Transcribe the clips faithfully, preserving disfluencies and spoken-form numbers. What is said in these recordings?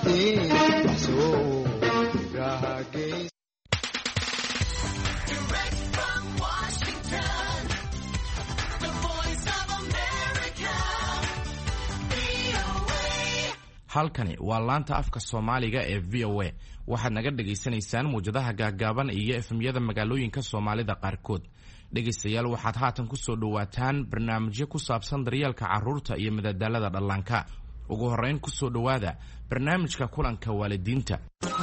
halkani waa laanta afka Soomaaliga ee V O A waxaad naga dhageysanaysaan muujadaha gaagaaban iyo efemyada magaalooyinka Soomaalida qaarkood. dhegeystayaal waxaad haatan ku soo dhawaataan barnaamijyo ku saabsan daryeelka carruurta iyo madadaalada dhallaanka. ugu horeyn ku soo dhawaada barnaamijka kulanka waalidiinta.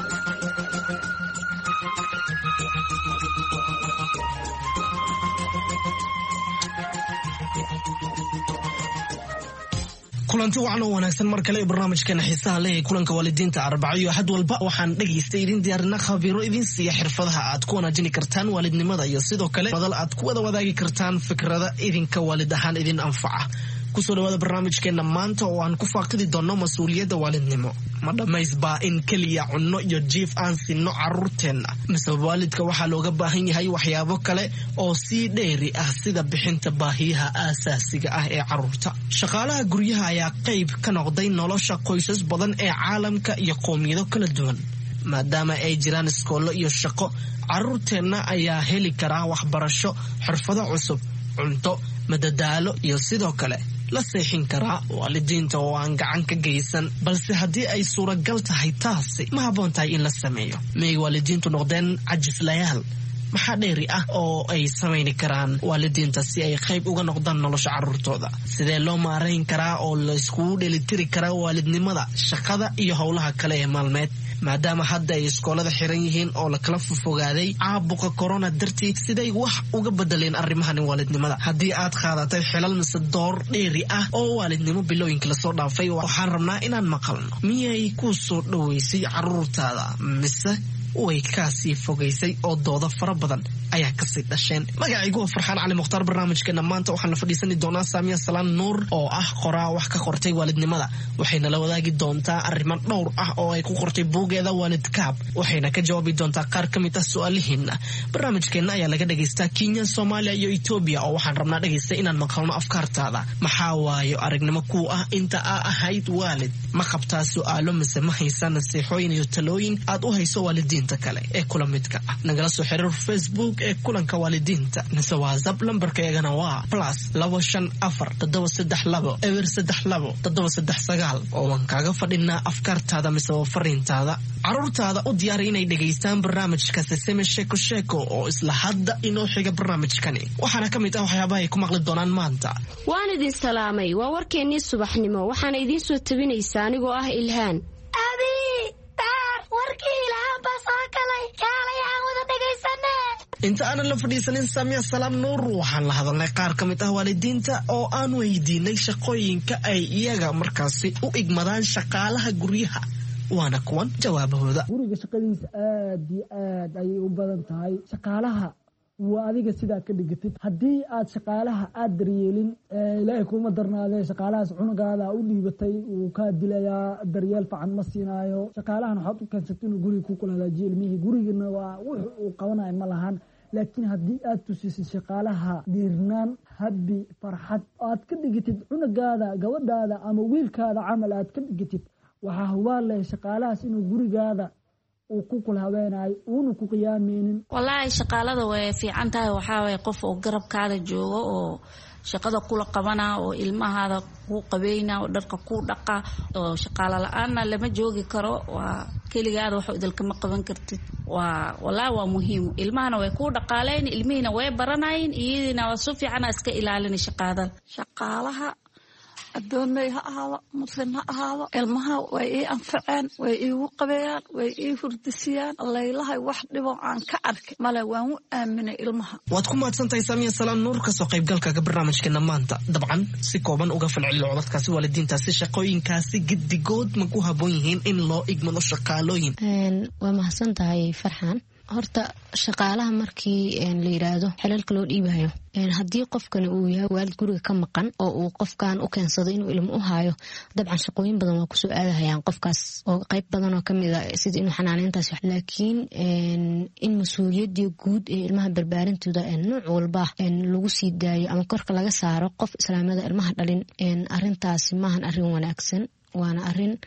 kulanti wacan oo wanaagsan mar kale barnaamijkeena xiisaha leh ee kulanka waalidiinta Arbacyo had walba waxaan dhageystay idin diyaarina khabiiro idin siiya xirfadaha aad ku wanaajin kartaan waalidnimada iyo sidoo kale madal aad ku wada wadaagi kartaan fikrada idinka waalid ahaan idin anfaca. kusoo dhawaada barnaamijkeena maanta oo aan ku faaqidi doono mas'uuliyadda waalidnimo. ma dhamaysbaa in kaliya cunno iyo jiif aan sinno carruurteena mise waalidka waxaa looga baahan yahay waxyaabo kale oo sii dheeri ah sida bixinta baahiyaha aasaasiga ah ee carruurta. shaqaalaha guryaha ayaa qayb ka noqday nolosha qoysas badan ee caalamka iyo qowmiyado kala duwan. maadaama ay jiraan iskoolo iyo shaqo, carruurteena ayaa heli karaa waxbarasho, xirfado cusub, cunto, madadaalo iyo sidoo kale la seexin karaa waalidiinta oo aan gacan ka geysan. balse haddii ay suuragal tahay taasi ma habboon tahay in la sameeyo. may waalidiintu noqdeen cajislayaal? maxaa dheeri ah oo ay samayni karaan waalidiinta si ay qayb uga noqdaan nolosha carruurtooda? sidee loo maarayn karaa oo la iskugu dheelitiri karaa waalidnimada, shaqada iyo howlaha kale ee maalmeed? maadaama hadda ay iskoolada xiran yihiin oo la kala fogaaday caabuqa corona dartii, siday wax uga bedeleen arrimahan waalidnimada? haddii aad qaadatay xilal mise door dheeri ah oo waalidnimo bilooyinka lasoo dhaafay, waxaan rabnaa inaan maqalno. miyay ku soo dhoweysay carruurtaada mise way kaasii fogaysay oo dooda fara badan ayaa kasii dhasheen? magacaygu waa Farxaan Cali Mukhtaar. barnaamijkeena maanta waxaan la fadhiisani doonaa Saamiya Salaan Nuur oo ah qoraa wax ka qortay waalidnimada. waxayna la wadaagi doontaa arrimo dhowr ah oo ay ku qortay buugeeda Waalidkaab, waxayna ka jawaabi doontaa qaar ka mid ah su'aalihiina. barnaamijkeena ayaa laga dhageystaa Kenya, Soomaaliya iyo Ethiopia oo waxaan rabnaa dhageysta inaan maqalno afkaartaada. maxaa waayo aragnimo ku ah inta aa ahayd waalid? ma qabtaa su'aalo mise ma haysan nasiixooyin iyo talooyin aad u hayso waalidiinta kale ee kula midka ah? nagala soo xiriir Facebook ee kulanka waalidiinta mise WhatsApp. lambarkeegana waa plus labo shan afar toddoba saddex labo eber saddex labo toddoba saddex sagaal oo waan kaaga fadhinaa afkaartaada mise fariintaada. carruurtaada u diyaari inay dhegaystaan barnaamijka Sesame Sheeko Sheeko oo isla hadda inoo xiga barnaamijkani. waxaana ka mid ah waxyaabaha ay ku maqli doonaan maanta. waan idin salaamay, waa warkeennii subaxnimo, waxaana idiin soo tabinaysaa anigoo ah Ilhaan. inta aanan la fadhiisanin Saamiya Salaan Nuur, waxaan la hadalnay qaar ka mid ah waalidiinta oo aan weydiinay shaqooyinka ay iyaga markaasi u igmadaan shaqaalaha guryaha. waana kuwan jawaabahooda. guriga shaqadiisa aad iyo aad ayay u badan tahay. shaqaalaha waa adiga sidaa ka dhigatid. haddii aad shaqaalaha aad daryeelin, ilaahay kuma darnaadee shaqaalahaas cunugaada u dhiibatay wuu kaa dilayaa, daryeel fiican ma siinaayo. shaqaalahan waxaad u keensatay inuu guriga ku kula hagaajiyo ilmihii, gurigana waa wuxu uu qabanayo ma lahan. laakiin haddii aad tusisid shaqaalaha dhiirnaan, habbi, farxad, aad ka dhigatid cunugaada, gabadhaada ama wiilkaada camal aad ka dhigatid, waxaa hubaal leh shaqaalahaas inuu gurigaada uu ku kula habeenayo uuna ku qiyaameynin. wallaahi shaqaalada way fiican tahay. waxaa waye qof oo garabkaada joogo oo shaqada kula qabana oo ilmahaada ku qabeyna oo dharka ku dhaqa. oo shaqaala la'aanna lama joogi karo. waa keligaada wax idilkama qaban kartid. waa wallaahi waa muhiim. ilmahana way ku dhaqaaleyn, ilmihiina way baranayeen, iyadina waa si fiican iska ilaalin shaqaada. shaqaalaha adoomay ha ahaado, muslim ha ahaado, ilmaha way ii anfaceen, way iigu qabeeyaan, way ii hurdisiyaan. laylahay wax dhibo aan ka arkay male, waan u aaminay ilmaha. waad ku mahadsantahay Saamiya Salaan Nuur kasoo qaybgalkaaga barnaamijkeena maanta. dabcan si kooban uga falceliyo codadkaasi waalidiintaasi. shaqooyinkaasi gedigood ma ku habboon yihiin in loo igmado shaqaalooyin? waa mahadsan tahay Farxaan. horta shaqaalaha markii la yiraahdo xilalka loo dhiibayo, haddii qofkan uu yahay waalid guriga ka maqan oo uu qofkan u keensado inuu ilmo u haayo, dabcan shaqooyin badan waa kusoo aadahayaan qofkaas oo qayb badan oo kamid ah sida inuu xanaaneyntaas. laakiin in mas-uuliyadii guud ee ilmaha barbaarintooda nooc walba lagu sii daayo ama korka laga saaro qof islaamada ilmaha dhalin, arintaasi maahan arin wanaagsan. waana arin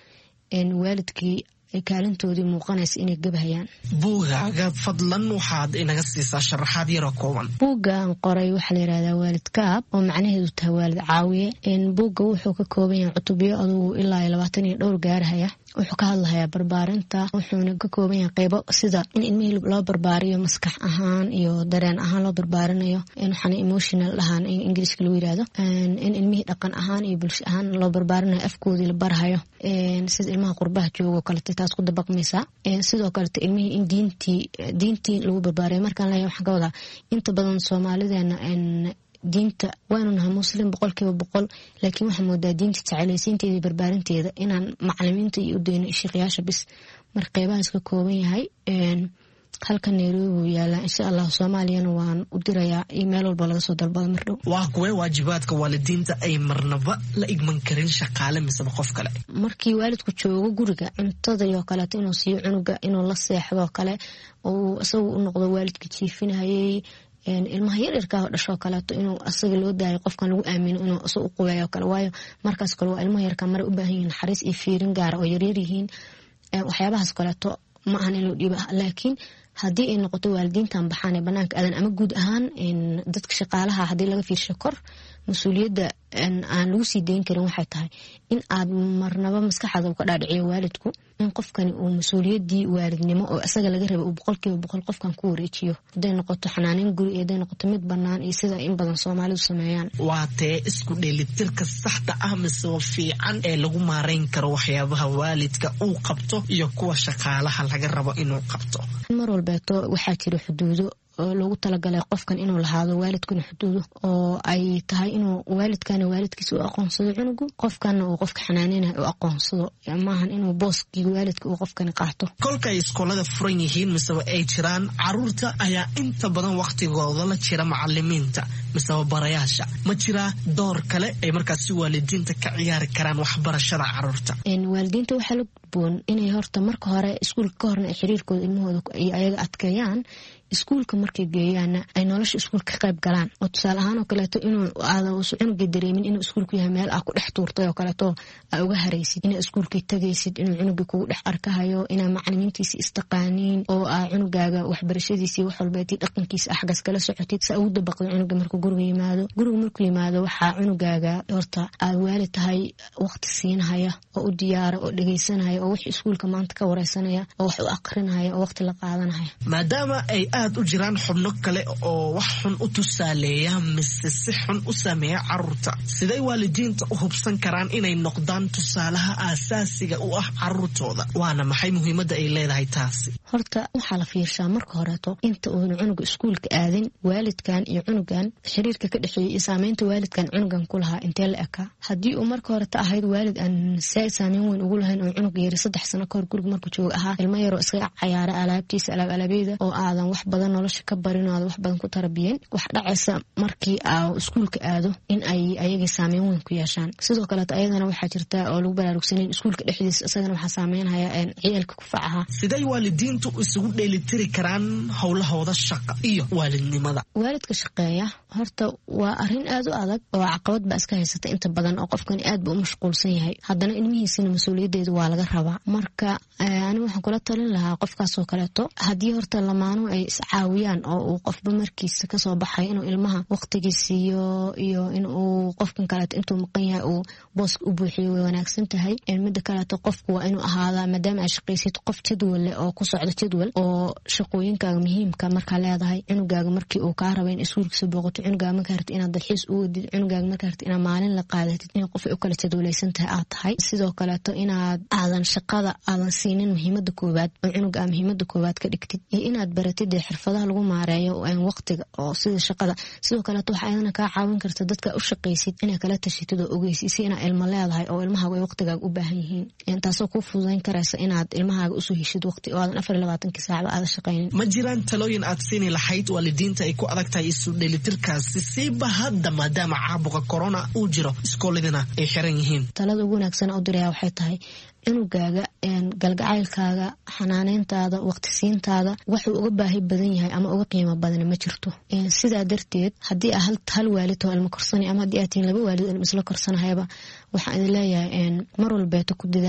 waalidkii kaalintoodii muuqanaysa inay gabhayaan. buugaaga fadlan waxaad inaga siisaa sharaxaad yaro kooban. buuggaan qoray waxaa la yidhahdaa waalid kaab oo macnaheedu tahay waalid caawiye. buugga wuxuu ka kooban yahay cutubyo adugu ilaa iyo labaatan iyo dhowr gaarahaya. wuxuu ka hadlahayaa barbaarinta, wuxuuna ka kooban yahay qaybo sida in ilmihii loo barbaariyo maskax ahaan iyo dareen ahaan loo barbaarinayo, waxaana emotional dhahaan in ingiriiska lagu yidhaahdo, in ilmihii dhaqan ahaan iyo bulsho ahaan loo barbaarinayo, afkoodii la barahayo sida ilmaha qurbaha joogo kalete taas ku dabaqmaysaa. sidoo kalete ilmihii in diintii diintii lagu barbaariyo. markaan leeyahay waxaan ka wadaa inta badan soomaalideena diinta waanu nahay muslim boqolkiiba boqol, laakiin waxaa moodaa diinta jecelaysiinteeda iyo barbaarinteeda inaan macalimiinta iyo u dayno sheekhayaasha bis. marka qaybahaas ka kooban yahay. halka Nairobi uu yaalaa insha Allah. Soomaaliyana waan u dirayaa email walba laga soo dalbado mar dhow. waa kuwee waajibaadka waalidiinta ay marnaba la igman karin shaqaale mise qof kale? markii waalidku joogo guriga, cuntada iyo kale inuu siiyo cunuga, inuu la seexdo kale oo isagu u noqdo waalidka jiifinayay. ilmaha yaryarka oo dhasho kaleeto inuu asaga loo daayo qofkan lagu aamino inuu asoo u qubeeyo kale, waayo markaas kale waa ilmaha yarka mar u baahan yihiin naxariis iyo fiirin gaar oo yaryar yihiin. waxyaabahaas kaleeto ma ahan in loo dhiibo, laakiin haddii ay noqoto waalidiintan baxaan ee banaanka aadan ama guud ahaan dadka shaqaalaha haddii laga fiirsho kor, mas-uuliyadda aan lagu sii dayn karin waxay tahay in aad marnaba maskaxaada ka dhaadhiciyo waalidku in qofkani uu mas-uuliyaddii waalidnimo oo isaga laga raba uu boqolkiiba boqol qofkan ku wareejiyo, hadday noqoto xanaanin guri iyo hadday noqoto mid bannaan iyo sida in badan Soomaalidu sameeyaan. waa tee isku dheelitirka saxda ah mise fiican ee lagu maarayn karo waxyaabaha waalidka uu qabto iyo kuwa shaqaalaha laga rabo inuu qabto? mar walbeeto waxaa jira xuduudo oo loogu talagalay qofkan inuu lahaado waalidkuna xuduudo oo ay tahay inuu waalidkana waalidkiisa u aqoonsado cunugu, qofkana uu qofka xanaaninayo u aqoonsado, maahan inuu booskii waalidka uu qofkani qaato. kolka ay iskoolada furan yihiin miseba ay jiraan, caruurta ayaa inta badan waqtigooda la jira macalimiinta miseba barayaasha. ma jiraa door kale ay markaas si waalidiinta ka ciyaari karaan waxbarashada caruurta? waalidiinta waxaa la gudboon inay horta marka hore iskuulka ka horna ay xiriirkooda ilmahooda ay ayaga adkeeyaan, iskuulka markay geeyaana ay nolosha iskuulka ka qayb galaan. oo tusaale ahaan oo kaleeto inuu aada cunuga dareemin inuu iskuulku yahay meel aa ku dhex tuurtay oo kaleeto aa uga haraysid, inaa iskuulkii tagaysid, inuu cunuga kugu dhex arkahayo, inaa macalimiintiisa istaqaaniin oo aa cunugaaga waxbarashadiisii wax walbeetii dhaqankiisa ah xaggas kala socotid sa ugu dabaqday cunuga markuu guriga yimaado. guriga markuu yimaado waxaa cunugaaga horta aad waalid tahay waqti siinahaya oo u diyaara oo dhegaysanaya oo wixii iskuulka maanta ka wareysanaya oo wax u aqrinaya oo waqti la qaadanaya. maadaama ay aad u jiraan xubno kale oo wax xun u tusaaleeya mise si xun u sameeya caruurta, siday waalidiinta u hubsan karaan inay noqdaan tusaalaha aasaasiga u ah caruurtooda? waana maxay muhiimadda ay leedahay taasi? horta waxaa la fiirshaa marka horeeto inta uuna cunuga iskuulka aadin, waalidkan iyo cunugan xiriirka ka dhexeeyay iyo saameynta waalidkan cunugan ku lahaa intee la ekaa. haddii uu marka horeta ahayd waalid aan saameyn weyn ugu lahayn oo cunug yari saddex sano kahor guriga markuu jooga ahaa ilmo yaroo iskaga cayaara alaabtiisa alaab alaabeeda oo aadan wax badan nolosha ka barin oo aad wax badan ku tarbiyeen, wax dhacaysa markii aa iskuulka aado in ay ayaga saameyn weyn ku yeeshaan. sidoo kale ayadana waxaa jirta oo lagu baraarugsaneyn iskuulka dhexdiisa isagana waxaa saameynaya ciyaalka ku facaha. siday waalidiintu isugu dheelitiri karaan howlahooda shaqo iyo waalidnimada? waalidka shaqeeya horta waa arrin aad u adag oo caqabad baa iska haysata inta badan oo qofkani aad buu u mashquulsan yahay, haddana ilmihiisina mas-uuliyaddeedu waa laga rabaa. marka aniga waxaan kula talin lahaa qofkaasoo kaleeto haddii horta lamaanuhu ay iscaawiyaan oo uu qofba markiisa kasoo baxay inuu ilmaha waqtigii siiyo iyo inuu qofkan kaleeto intuu maqan yahay uu booska u buuxiyo way wanaagsan tahay. midda kaleeto qofku waa inuu ahaadaa maadaama ay shaqaysid qof jadwal leh oo ku socdo jadwal oo shaqooyinkaaga muhiimka markaa leedahay. cunugaaga markii uu kaa raba in iskuulkiisa booqato, cunugaaga markaa rabti inaad dalxiis u wadid, cunugaaga markaa rabti inaad maalin la qaadatid, in qof ay u kala jadwalaysan tahay aad tahay. sidoo kaleeto inaad aadan shaqada aadan siinin muhiimada koowaad oo cunuga aa muhiimada koowaad ka dhigtid, iyo inaad baratid ee xirfadaha lagu maareeyo waqtiga oo sida shaqada. sidoo kaleeto waxaa ayadana kaa caawin karta dadka u shaqaysid inaa kala tashitid oo ogeysiisi inaa ilmo leedahay oo ilmahaaga ay waqtigaaga u baahan yihiin, taasoo kuu fududayn karaysa inaad ilmahaaga usoo heshid waqti oo aadan afar iyo labaatankii saacba aada shaqaynin. ma jiraan talooyin aad siini lahayd waalidiinta ay ku adag tahay isu dheelitirkaasi siiba hadda maadaama caabuqa corona uu jiro iskooladina ay xiran yihiin? talada ugu wanaagsan u diraya waxay tahay cunugaaga galgacaylkaaga, xanaaneyntaada, waqtisiintaada waxuu uga baahi badan yahay ama uga qiimo badan ma jirto. sidaa darteed haddii aa hal waalid oo ilmo korsanay ama haddii aad tihiin laba waalid ilmo isla korsanahayaba waxaan idin leeyahay mar walbeeto ku dadaala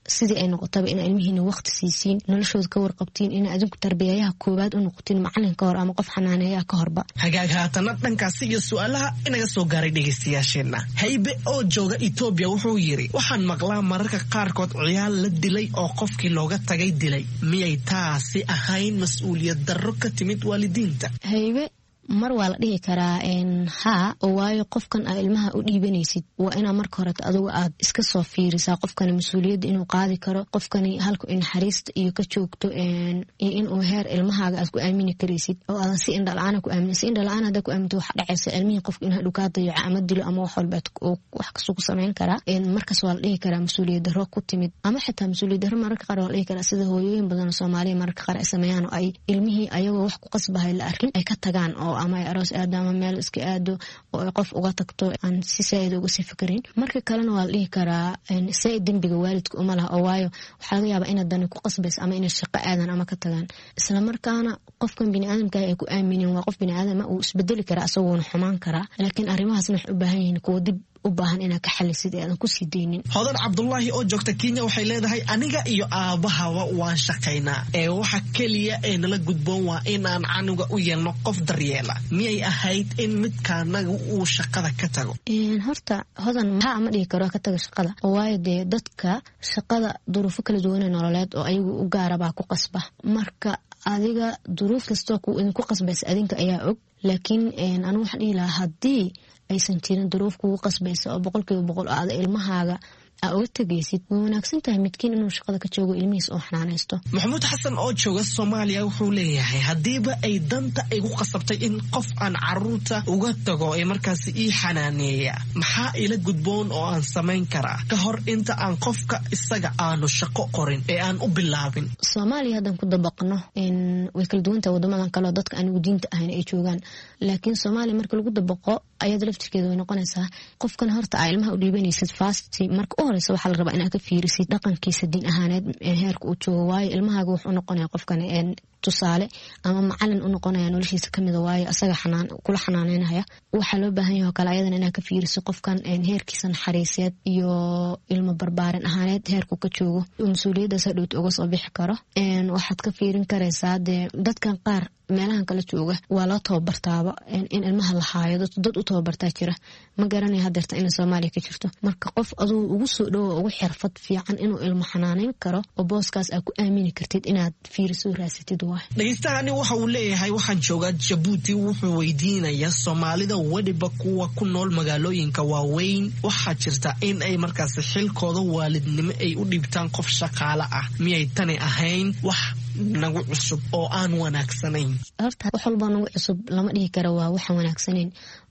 sidii ay noqotaba in ilmihiina waqti siisiin noloshooda ka warqabtiin in adinku tarbiyayaha koowaad u noqotiin macalin ka hor ama qof xanaaneeya ka horba. hagaag haatana dhankaasi iyo su'aalaha inaga soo gaaray dhegeystayaasheenna. Haybe oo jooga Ethiopia wuxuu yiri waxaan maqlaa mararka qaarkood ciyaal la dilay oo qofkii looga tagay dilay miyay taasi ahayn mas'uuliyad darro ka timid waalidiinta? Haybe mar waa la dhihi karaa haa oo waayo qofkan aad ilmaha u dhiibanaysid waa inaa marka hore adigu aad iska soo fiirisaa qofkani mas-uuliyadda inuu qaadi karo, qofkani halku in naxariista iyo ka joogto iyo inuu heer ilmahaaga aad ku aamini karaysid oo aadan si indha la-aan ku aaminin. Si indha la-aan haddaa ku aaminto waxa dhacaysa ilmihii qofka inuu hadhow kaa dayaco ama dilo ama wax walba wax kasoo ku samayn karaa. Markaas waa la dhihi karaa mas-uuliyad darro ku timid, ama xitaa mas-uuliyad darro mararka qaar waa la dhihi karaa sida hooyooyin badan oo Soomaaliya mararka qaar ay sameeyaan oo ay ilmihii ayagoo wax ku qasbahay la arkin ay ka tagaan oo ama ay aroos aado ama meel iska aado oo ay qof uga tagto aan si saayid uga sii fikirin. Marka kalena waa la dhihi karaa saayid dembiga waalidka uma laha oo waayo waxaa laga yaabaa inaad dani ku qasbayso ama inay shaqo aadan ama ka tagaan. Isla markaana qofkan bini'aadamka ay ku aaminin waa qof bini'aadam uu isbedeli karaa asagoona xumaan karaa, laakiin arrimahaasna waxay u baahan yihiin kuwa dib u baahan inaad ka xalisid ee aadan ku sii deynin. Hodan Cabdullaahi oo joogta Kenya waxay leedahay aniga iyo aabahawa waan shaqaynaa ee waxa kaliya ee nala gudboon waa inaan canuga u yeelno qof daryeela. Miyay ahayd in midkaanaga uu shaqada ka tago? Horta hodan maxaa ama dhihi karo ka taga shaqada waayo dee dadka shaqada duruufo kala duwan nololeed oo ayagu u gaara baa ku qasba. Marka adiga duruuf kastoo ku idinku qasbaysa adinka ayaa og, laakiin anigu waxaan dhihi lahaa haddii aysan jirin duruuf kugu qasbaysa oo boqolkiiba boqol oo aada ilmahaaga aa uga tegaysid way wanaagsan tahay midkiin inuu shaqada ka joogo ilmihiis oo xanaanaysto. Maxamuud Xasan oo jooga Soomaaliya wuxuu leeyahay haddiiba ay danta igu qasabtay in qof aan caruurta uga tago ee markaasi ii xanaaneeya maxaa ila gudboon oo aan samayn karaa ka hor inta aan qofka isaga aanu shaqo qorin ee aan u bilaabin? Soomaaliya haddaan ku dabaqno way kala duwan tahay waddamadan kale oo dadka aan diinta ahayn ay joogaan, laakiin Soomaaliya marka lagu dabaqo ayada laftirkeeda way noqonaysaa qofkan horta aa ilmaha u dhiibanaysid fasti marka u horeysa waxaa la rabaa inaad ka fiirisid dhaqankiisa diin ahaaneed heerka uu joogo waayo ilmahaaga wuxuu noqonaya qofkani tusaale ama macalin u noqonaya noloshiisa kamida waayo asaga xanaan kula xanaaneynaya. Waxaa loo baahan yahay kale ayadan inaad ka fiiriso qofkan heerkiisa naxariiseed iyo ilmo barbaarin ahaaneed heerku ka joogo mas-uuliyaddaas hadhowta uga soo bixi karo. Waxaad ka fiirin karaysaa dee dadkan qaar meelahan kala jooga waa loo tababartaaba in ilmaha la haayo dad u tababartaa jira, ma garanaya hadeerta inay Soomaaliya ka jirto. Marka qof aduu ugu soo dhowo ugu xirfad fiican inuu ilmo xanaaneyn karo oo booskaas aad ku aamini kartid inaad fiiriso raasatid. Dhegeystaani waxa uu leeyahay waxaan joogaa Jabuuti wuxuu weydiinayaa Soomaalida wadiba kuwa ku nool magaalooyinka waaweyn waxaa jirta in ay markaas xilkooda waalidnimo ay u dhibtaan qof shaqaale ah miyay tani ahayn wax nagu cusub oo aan wanaagsanayn? Horta wax walba nagu cusub lama dhihi karo waa waxaan wanaagsanayn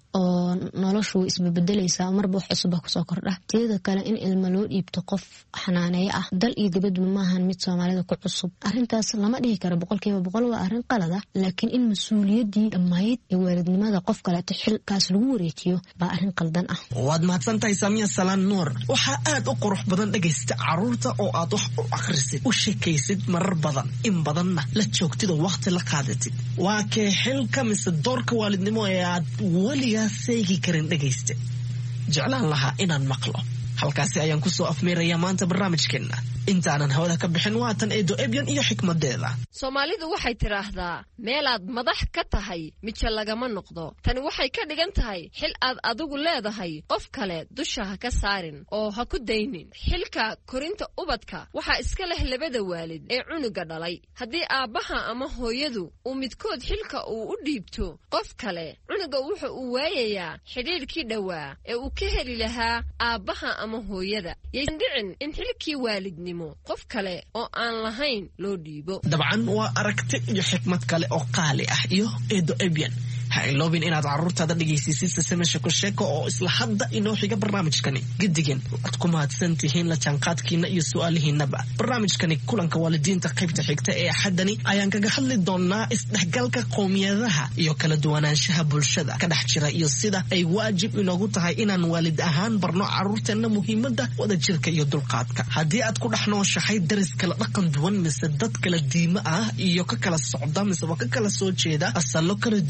oo noloshu isbebedelaysa marba wax cusub ku soo kordha. Teeda kale in ilmo loo dhiibto qof xanaaneeya ah dal iyo dibadba maahan mid Soomaalida ku cusub. Arrintaas lama dhihi karo boqolkiiba boqol waa arrin qalad ah, laakiin in mas'uuliyadii dhammayd ee waalidnimada qof kale xilkaas lagu wareejiyo baa arrin qaldan ah. Waad mahadsantahay Samiya Salaan Nuur. Waxaa aad u qurux badan dhegeysta caruurta oo aad wax u akhrisid u sheekaysid marar badan in badanna la joogtid oo waqti la qaadatid. Waa kee xilka mise doorka waalidnimo ee aad weliga seegi karin dhegeyste jeclaan lahaa inaan maqlo. halkaasi ayaan kusoo afmeerayaa maanta barnaamijkeena intaanan hawada ka bixin waatan eedo ebyan iyo xikmadeeda. Soomaalidu waxay tiraahdaa meelaad madax ka tahay mija lagama noqdo. Tani waxay ka dhigan tahay xil aad adigu leedahay qof kale dusha ha ka saarin oo ha ku daynin. Xilka korinta ubadka waxa iska leh labada waalid ee cunuga dhalay. Haddii aabbaha ama hooyadu uu midkood xilka uu u dhiibto qof kale, cunuga wuxuu u waayayaa xidhiidhkii dhawaa ee uu ka heli lahaa aabbaha ama hooyada. Yaysan dhicin in xilkii waalidnimo qof kale oo aan lahayn loo dhiibo. dabcan waa aragti iyo xikmad kale oo qaali ah iyo eedo ebyan. ha iloobin inaad caruurtaada dhegaysiisid sameesha ku sheeko oo isla hadda inoo xiga barnaamijkani gidigan waad ku mahadsan tihiin la jaanqaadkiina iyo su'aalihiinaba. barnaamijkani kulanka waalidiinta qaybta xigta ee axadani ayaan kaga hadli doonaa isdhexgalka qowmiyadaha iyo kala duwanaanshaha bulshada ka dhex jira iyo sida ay waajib inoogu tahay inaan waalid ahaan barno caruurteena muhiimada wadajirka iyo dulqaadka. haddii aad ku dhex nooshahay daris kala dhaqan duwan mise dad kala diimo ah iyo ka kala socda mise waa ka kala soo jeeda asalo kala duwan nolosha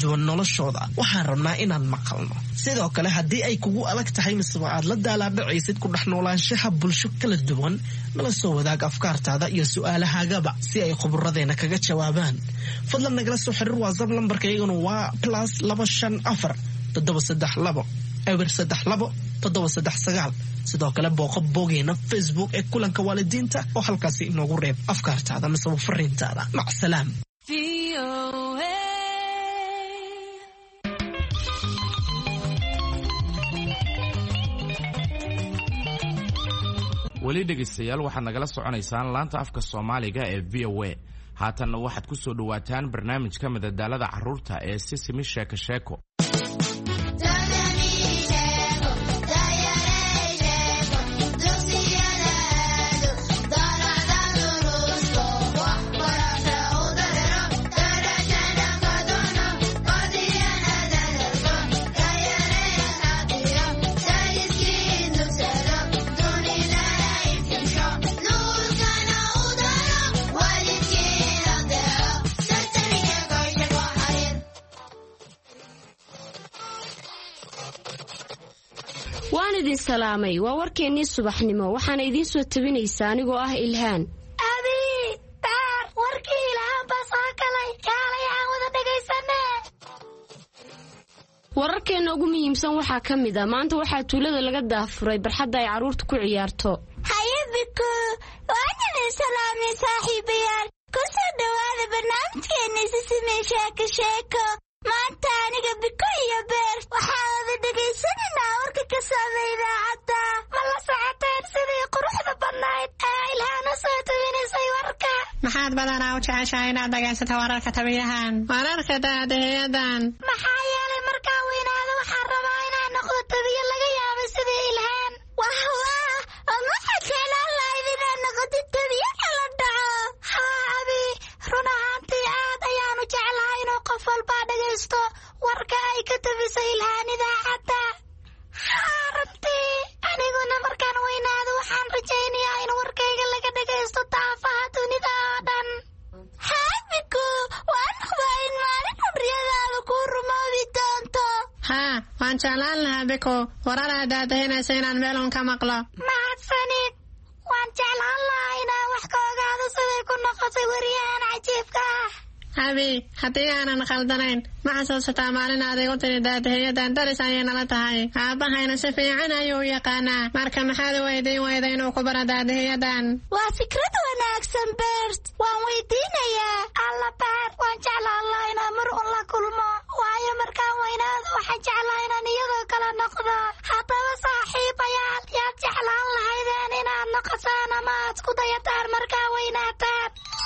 noloshooda waxaan rabnaa inaan maqalno. sidoo kale haddii ay kugu adag tahay mise aad la daalaadhacaysid ku dhex noolaanshaha bulsho kala duwan nala soo wadaag afkaartaada iyo su'aalahaagaba si ay khuburadeena kaga jawaabaan. fadlan nagala soo xiriir WhatsApp lambarka iyaguna waa plus laba shan afar toddoba saddex labo eber saddex labo toddoba saddex sagaal. sidoo kale booqo boggeena Facebook ee kulanka waalidiinta oo halkaasi inoogu reeb afkaartaada mise fariintaada. macsalaam. weli dhegaystayaal waxaad nagala soconaysaan laanta afka Soomaaliga ee V O A. haatanna waxaad ku soo dhawaataan barnaamijka madadaalada carruurta ee Sisimi Sheeko Sheeko. waan idin salaamay waa warkeennii subaxnimo waxaana idiin soo tabinaysaa anigoo ah Ilhaan. abi taar warkii Ilhaan baa soo galay kaalay aan wada dhagaysanee. wararkeena ugu muhiimsan waxaa ka mid ah maanta waxaa tuulada laga daafuray barxadda ay carruurtu ku ciyaarto. hayabiku waan idin salaamay saaxiibayaal ku soo dhawaada barnaamijkeennii Sisimi Sheeko Sheeko. maanta aniga biko iyo beer waxaa wada dhagaysanaynaa warka ka socda idaacadda. ma la socoteen sidii quruxda badnayd ee Ilhaan u soo tabinaysay warka. maxaad badanaa u jeceshahay inaad dhagaysato wararka tabiyahan wararka daadaheeyadan? maxaa yeelay markaa weynaada waxaan rabaa inaan noqdo tabiyo laga yaabay sidii Ilhaan. wah wah ad waxaad jeclaan lahayd inaad noqotid tabiyo kala dhaco. haa abi run ahaantii aad ayaanu jeclahay inuu qof walba dhagaysto warka ay ka tabisay Ilhaan idaacadda. haa runtii aniguna markaan weynaado waxaan rajaynayaa in warkayga laga dhagaysto daafaha dunida oo dhan. haabiku waan hubaa in maalin xurriyadaada kuu rumoobi doonto. haa waan jeclaan lahaa biko wararaad daadahinaysa inaan meelun ka maqlo. mahadsanid waan jeclaan lahaa inaan wax ka ogaado siday ku noqotay wariyahan cajiibka ah. abi haddii aanan khaldanayn ma xasuusataa maalin aad igu tiri daadaheeyadan daris ayay nala tahay aabbahayna si fiican ayuu yaqaanaa marka maxaad weydiin weyda inuu ku bara daadaheeyadan? waa fikrad wanaagsan beert waan weydiinayaa. alla beer waan jeclaan lahaa inaan mar un la kulmo waayo markaan weynaado waxaan jeclaa inaan iyagoo kala noqdo. haddaba saaxiibayaal yaad jeclaan lahaydeen inaad noqotaan ama aad ku dayataan markaa weynaataan?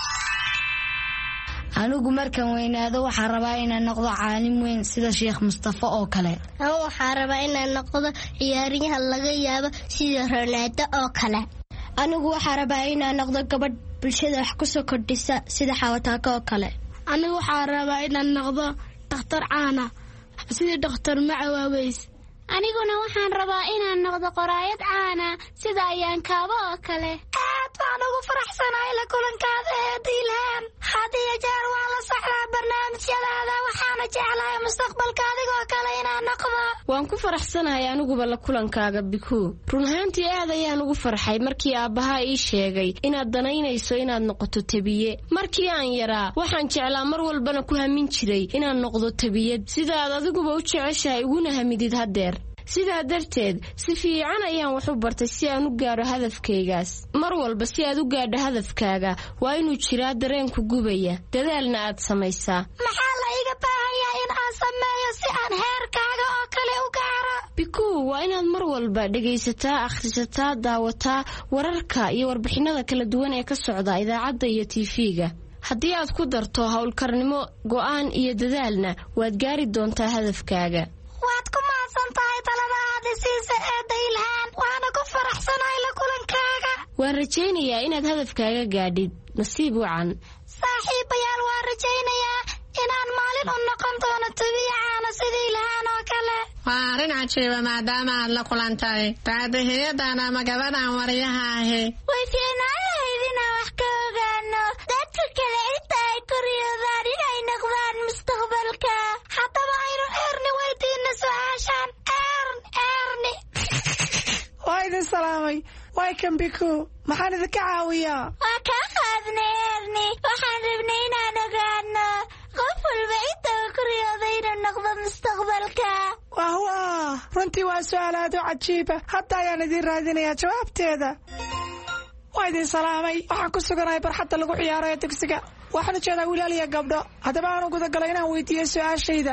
anigu markaan weynaado waxaan rabaa inaan noqdo caalim weyn sida Sheekh Mustafa oo kale. ama waxaan rabaa inaan noqdo ciyaaryahan laga yaabo sida Ronaldo oo kale. anigu waxaan rabaa inaan noqdo gabadh bulshada wax ku soo kordhisa sida Xawataaka oo kale. anigu waxaan rabaa inaan noqdo dhakhtar caan ah sida Dhakhtar Macawaweys. aniguna waxaan rabaa inaan noqdo qoraayad caan ah sida Ayaan Kaabo oo kale. aad baan ugu faraxsanahay la kulankaada ee Ilhaan. hadiyo jeer waan la socdaa barnaamijyadaada waxaana jeclahay mustaqbalka adigoo kale inaan noqdo. waan ku faraxsanahay aniguba la kulankaaga biku. run ahaantii aad ayaan ugu farxay markii aabbaha ii sheegay inaad danaynayso inaad noqoto tabiye. markii aan yaraa waxaan jeclaa mar walbana ku hamin jiray inaan noqdo tabiyad sidaad adiguba u jeceshahay uguna hamidid haddeer. sidaa darteed si fiican ayaan wax u bartay si aan u gaaro hadafkaygaas. mar walba si aad u gaadho hadafkaaga waa inuu jiraa dareenku gubaya dadaalna aad samaysaa. maxaa la iga baahanyaa in aan sameeyo si aan heerkaaga oo kale u gaaro? biku waa inaad mar walba dhegaysataa akhrisataa daawataa wararka iyo warbixinada kala duwan ee ka socda idaacadda iyo tiifiga. haddii aad ku darto howlkarnimo go'aan iyo dadaalna waad gaari doontaa hadafkaaga. waad ku mahadsan tahay talada aad isiisa ee Ilhaan waana ku faraxsanahay la kulankaaga. waan rajaynayaa inaad hadafkaaga gaadhid. nasiib wacan. saaxiibayaal waan rajaynayaa inaan maalin u noqon doono tabiyo caana sida Ilhaan oo kale. waa arrin cajiiba maadaama aad la kulantay daadaheeyadan ama gabadhan wariyaha ahi. way fiicnaan lahayd inaan wax ka ogaano dadka kale inta ay koriyodaan inay noqdaan mustaqbalka. haddaba aynu waay kan biku maxaan idinka caawiyaa waa kaa qaadnay erni waxaan rabnay inaan ogaano qof walba inta uu ku riyooday inuu noqdo mustaqbalka wah wah runtii waa su-aal aad u cajiiba hadda ayaan idin raadinayaa jawaabteeda waa idin salaamay waxaan ku suganahay barxadda lagu ciyaaro ee dugsiga waxaan ujeedaa wiilal iyo gabdho haddaba aanu gudagalay inaan weydiiyo su-aashayda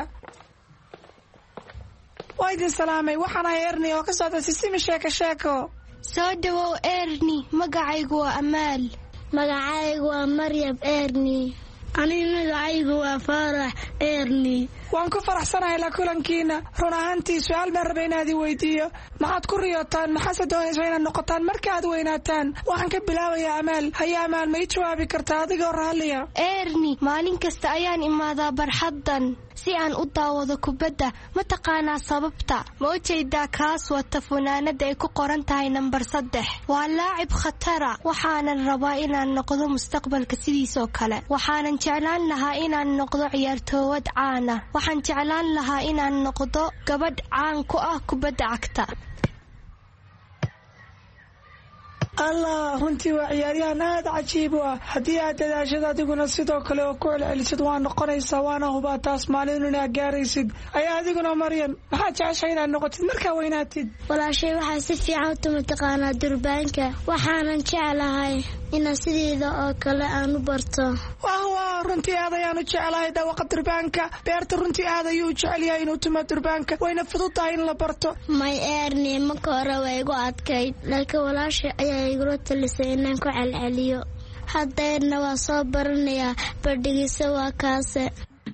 waa idin salaamay waxaan ahay erni oo ka socda sisimi sheeko sheeko soo dhawow erni magacaygu waa amaal magacaygu waa maryam erni aniga magacaygu waa faarax erni waan ku faraxsanahay la kulankiina run ahaantii su-aal baan rabay inaad i weydiiyo maxaad ku riyootaan maxaase doonaysa inaad noqotaan marka aad weynaataan waxaan ka bilaabayaa amaal haya amaal ma ii jawaabi kartaa adigoo raalliya erni maalin kasta ayaan imaadaa barxaddan si aan u daawado kubadda ma taqaanaa sababta ma ujeedaa kaas wata funaanada ay ku qoran tahay nambar saddex waa laacib khatara waxaanan rabaa inaan noqdo mustaqbalka sidiisoo kale waxaanan jeclaan lahaa inaan noqdo ciyaartoowad caana waxaan jeclaan lahaa inaan noqdo gabadh caan ku ah kubadda cagta allah runtii waa ciyaaryahan aad cajiib u ah haddii aad dadaashad adiguna sidoo kale oo ku celcelisid waa noqonaysaa waana hubaa taas maalin inaad gaaraysid ayaa adiguna maryam maxaad jeceshay inaad noqotid markaa weynaatid walaashay waxaa si fiican u tuma taqaanaa durbaanka waxaanan jeclahay inaan sideeda oo kale aan u barto wah waa runtii aad ayaan u jeclahay dhawaqa durbaanka beerta runtii aad ayuu u jecel yahay inuu tuma durbaanka wayna fudud tahay in la barto may erni marka hore waa igu adkayd laakiin walaashay ayaa igula talisay inaan ku celceliyo haddeerna waa soo baranayaa badhigiisa waa kaase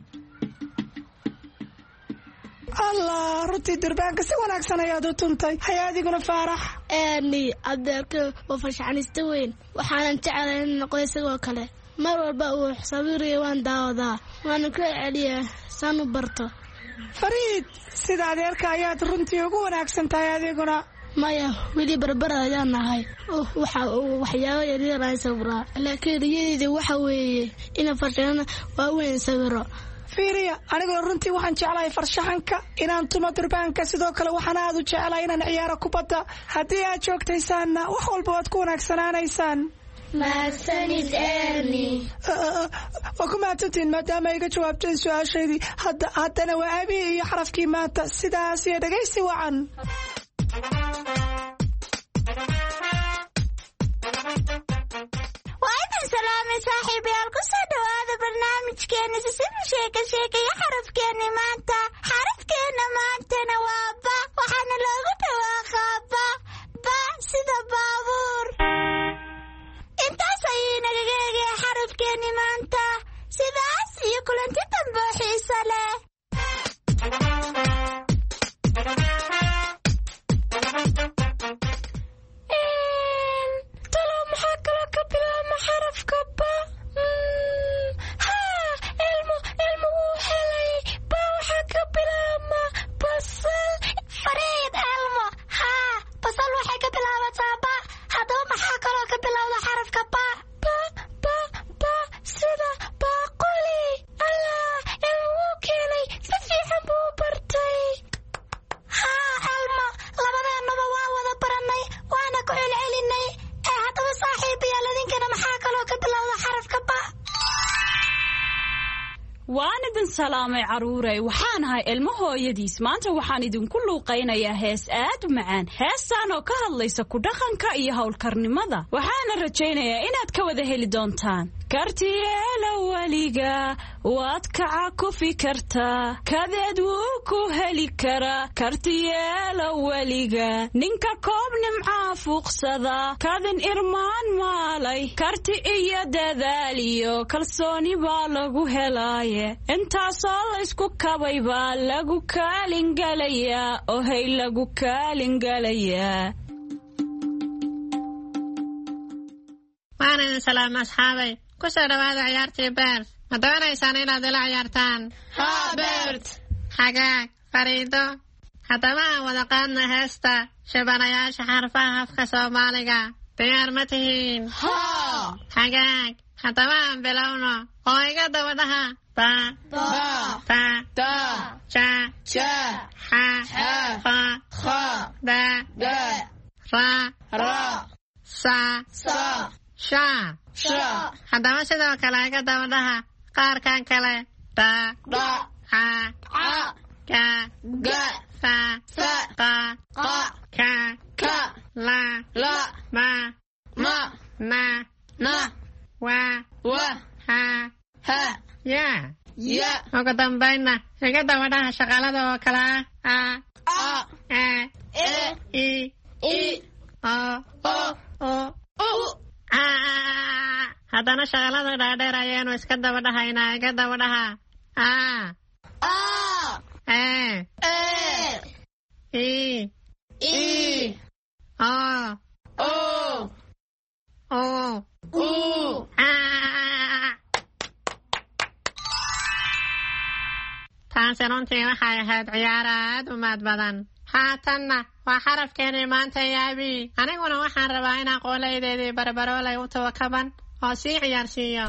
allah runtii durbaanka si wanaagsan ayaad u tuntay haya adiguna faarax erni adeerka waa farshaxanista weyn waxaanan jeclahay in noqdo isagoo kale mar walba uu sawiraya waan daawadaa waana ku celiyaa saan u barto fariid sida adeerka ayaad runtii ugu wanaagsan tahay adiguna maya weli barbar ayaan nahay waxa waxyaabo yaryar ay sawiraa laakiin riyadeeda waxa weeye ina farshaxan waaweyn sawiro fiiriya aniguna runtii waxaan jeclahay farshaxanka inaan tumo durbaanka sidoo kale waxaan aad u jeclahay inaan ciyaaro kubadda haddii aad joogtaysaanna wax walba waad ku wanaagsanaanaysaan mahadsanid erni waa ku mahadsantiin maadaama iga jawaabteen su-aashaydii hadda haddana waa abi iyo xarafkii maanta sidaas iyo dhegaysi wacan waa idin salaamay saaxiibayaal ku soo dhawaada barnaamijkeena sisimi sheeko sheekaya xarafkeeni maanta xarafkeena maantana waa ba waxaana loogu dhawaaqaa ba ba sida baabuur intaas ayuu nagaga egaya xarafkeeni maanta sidaas iyo kulanti dambe oo xiiso leh talow maxaa kaloo ka bilaabma xarafka ba haa ilmo ilmo wuu helay ba waxaa ka bilaabma basal fariid elmo haa basal waxay ka bilaabataa ba haddaba maxaa kaloo ka bilowda xarafka ba ba ba ba sida baaquli allah ilmo wuu keenay si fiican buu bartay haa elmo labadeenaba waa wada baranay waana ku celcelinay ee haddaba saaxiibayaal idinkana maxaa kaloo ka bilowda xarafka ba waan idin salaamay caruurey waxaan ahay ilmo hooyadiis maanta waxaan idinku luuqaynayaa hees aad u macaan heestaan oo ka hadlaysa ku dhaqanka iyo howlkarnimada waxaana rajaynayaa inaad ka wada heli doontaan kartiyeela weliga waad kaca kufi kartaa kadeed wuu ku heli karaa kartiyeela weliga ninka koob nimcaa fuuqsada kadin irmaan maalay karti iyo dadaal iyo kalsooni baa lagu helaaye intaasoo laysku kabay baa lagu kaalingelayaa oo hay lagu kaalingelayaa waana idin salaama asxaabay ku soo dhawaada ciyaartii beert ma doonaysaan inaad ila ciyaartaan haa beert xagaag fariido haddaba aan wada qaadna heesta shabanayaasha xarfaha afka soomaaliga diyaar ma tihiin haa xagaag haddaba aan bilowno oo iga daba dhaha ba ba ta ta ja ja xa xa fa kha da da ra ra sa sa sha sha haddaba sidoo kale iga daba dhaha qaarkan kale da da ha ha ga ga sa sa qa qa ka ka la la ma ma na na wa wa ha ha ya ya ugu dambayna iga daba dhaha shaqaalada oo kale ah a a e i i o o o a haddana shaqaalada dhaadheer ayaanu iska daba dhahaynaa iga daba dhaha a a e e i i o o o u a taasi runtii waxay ahayd ciyaar aad u maad badan haatanna waa xarafkeenii maanta yaabi aniguna waxaan rabaa inaan qooleydeedii barbaroolay u tawakaban oo sii ciyaarsiiyo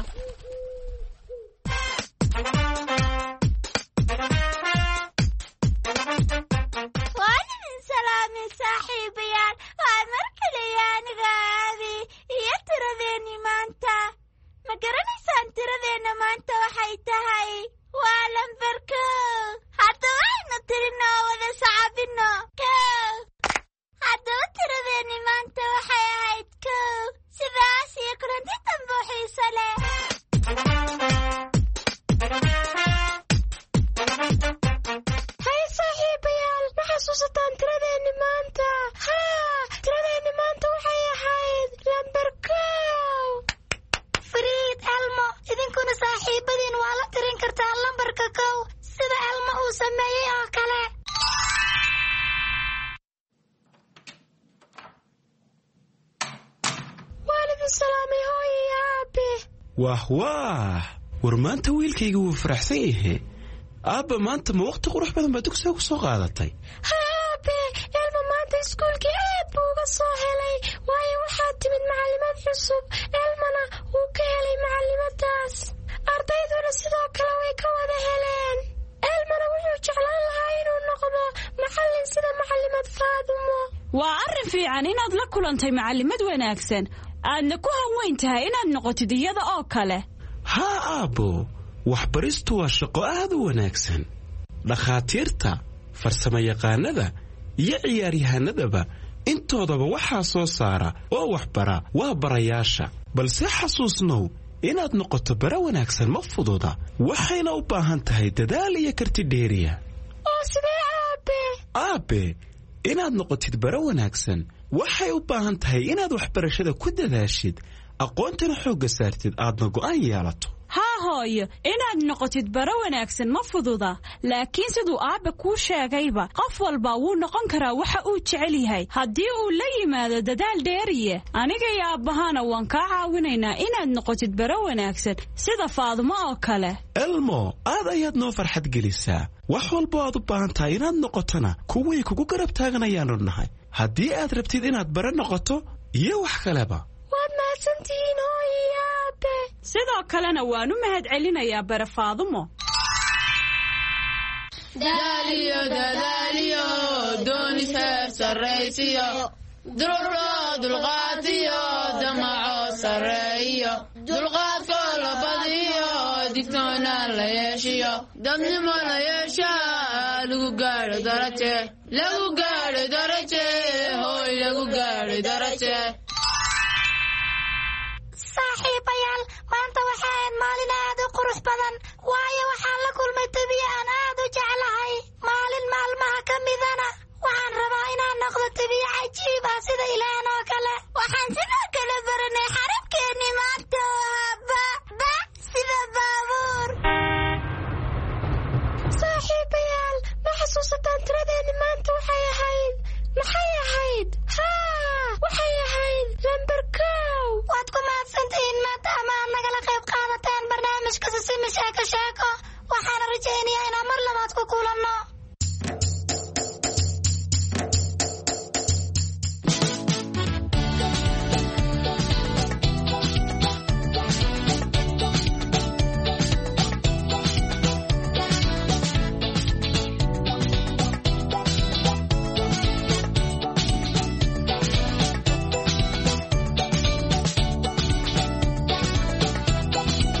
waan idin salaamin saaxiibayaal waa mar kale aniga aabi iyo tiradeenni maanta ma garanaysaan tiradeenna maanta waxay tahay waa lambar kow haddaba aynu tirino oo wada sacabino kow haddaba tiradeenni maanta waxay ahayd kow sidaas iyo kulanti dambe oo xiiso leh hay saaxiibayaal ma xasuusataan tiradeenni maanta haa tiradeenni maanta waxay ahayd lambar kow fariid elmo idinkuna saaxiibadiin waa la tirin kartaa lambarka kow sida elmo uu sameeyey oo kale waan idin salaamay hooyo iyo aabe wah waah war maanta wiilkayga wuu faraxsan yahe aabba maanta ma waqti qurux badan baa dugsiga ku soo qaadatay haa aabe elmo maanta iskuulkii aad buu uga soo helay waayo waxaa timid macallimad cusub elmona wuu ka helay macallimadaas ardayduna sidoo kale way ka wada heleen elmona wuxuu jeclaan lahaa inuu noqdo macallin sida macallimad faadumo waa arrin fiican inaad la kulantay macallimad wanaagsan aadna ku hanweyn tahay inaad noqotid iyada oo kale haa aabbo waxbaristu waa shaqo aad u wanaagsan dhakhaatiirta farsamayaqaanada iyo ciyaaryahanadaba intoodaba waxaa soo saara oo waxbara waa barayaasha balse xasuusnow inaad noqoto bara wanaagsan ma fududa waxayna u baahan tahay dadaal iyo karti dheeriya oo sidee aabe aabe inaad noqotid bara wanaagsan waxay u baahan tahay inaad waxbarashada ku dadaashid aqoontana xoogga saartid aadna go'aan yeelato haa hooyo inaad noqotid bara wanaagsan ma fududa laakiin siduu aabbe kuu sheegayba qof walba wuu noqon karaa waxa uu jecel yahay haddii uu la yimaado dadaal dheeriye aniga iyo aabbahana waan kaa caawinaynaa inaad noqotid bara wanaagsan sida faadumo oo kale elmo aad ayaad noo farxad gelisaa wax walbo aad u baahan tahay inaad noqotona kuway kugu garab taaganayaanu nahay haddii aad rabtid inaad bara noqoto iyo wax kaleba waad mahadsantihiin hooyo iyo aabe sidoo kalena waan u mahad celinayaa bara faadumo daaliyo dadaaliyo doonis heer sarraysiyo dururo dulqaadiyo damaco sarreeyo dulqaadkoo la badiyo digtoonaan la yeeshiyo dadnimo la yeeshaa lagu gaadho daraje lagu gaadho daraje hooy lagu gaadho daraje saaxiibayaal maanta waxay ahayd maalin aad u qurux badan waayo waxaan la kulmay tabiye aan aad u jeclahay maalin maalmaha ka midana waxaan rabaa inaan noqdo tabiye cajiib ah sida ilaan oo kale waxaan sidoo kale baranay xarabkeenni maanta oo ah ba ba sida baabuur saaxiibayaal ma xasuusataan tiradeenni maanta waxay ahayd maxay ahayd haa waxay ahayd lambar kow waad ku mahadsantihiin maadaama aad nagala qayb qaadateen barnaamijka sisimi sheeko sheeko waxaana rajaynayaa inaan mar labaad ku kulanno